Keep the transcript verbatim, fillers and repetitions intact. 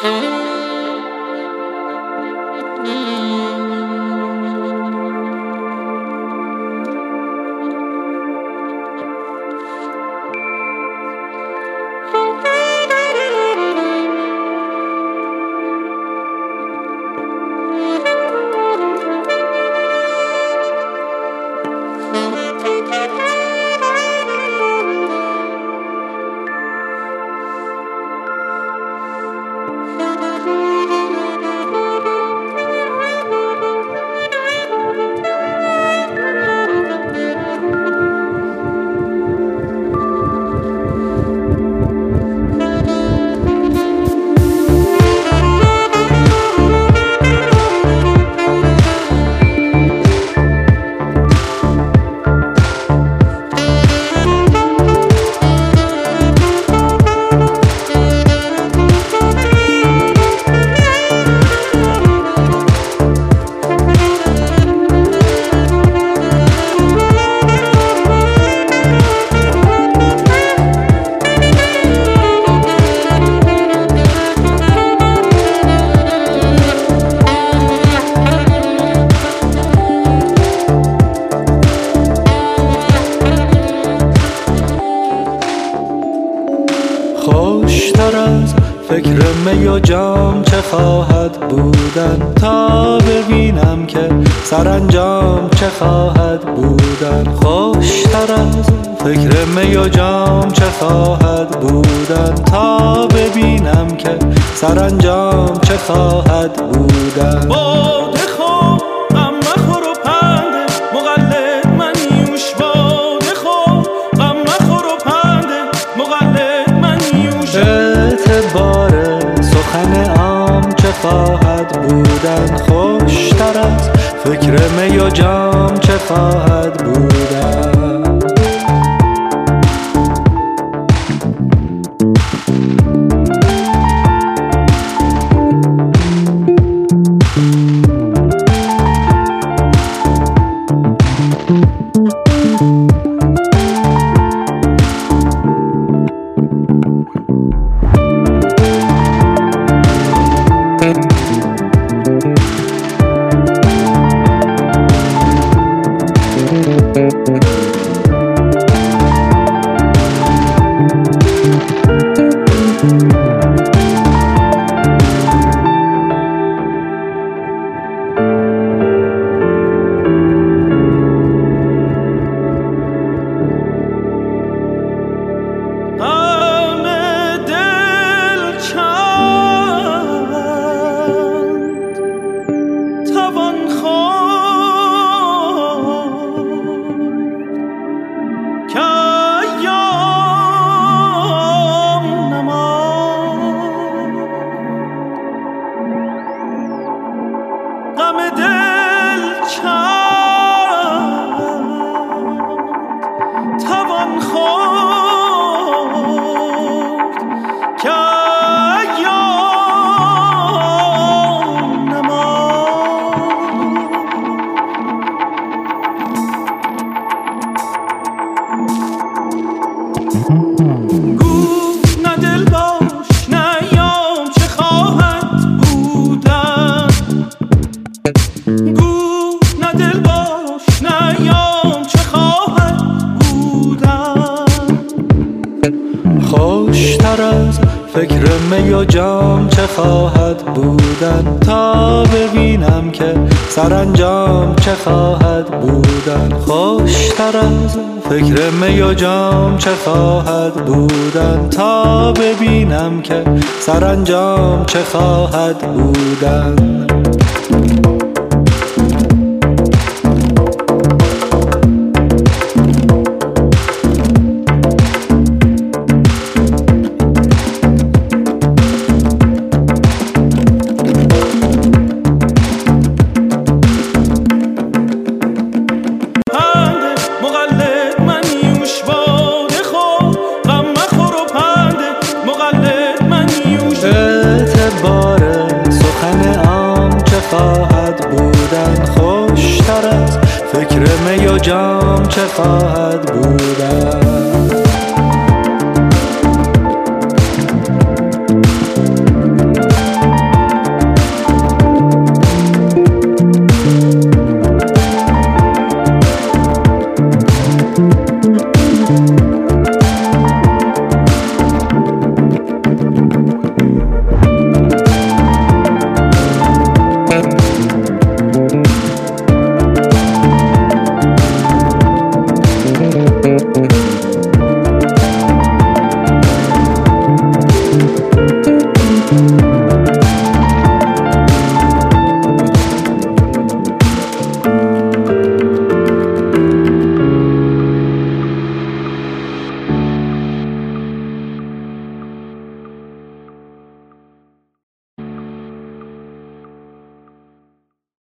خوشتر از فکر می و جام چه خواهد بودن، تا ببینم که سرانجام چه خواهد بودن. خوشتر از فکر می و جام چه خواهد بودن، تا ببینم که سرانجام چه خواهد بودن. باده خور غم مخور و پنده مقلد منیوش، باده خور غم مخور و پنده مقلد منیوش. اعتبار سخن عام چه خواهد بودن، خوشتر از فکر می و جام چه خواهد بودن. خوشتر از فکر می و جام چه خواهد بودن، تا ببینم که سرانجام چه خواهد بودن. خوشتر از فکر می و جام چه خواهد بودن، تا ببینم که سرانجام چه خواهد بودن. اعتبار سخن عام چه خواهد بودن، خوشتر از فکر می و جام چه خواهد بودن.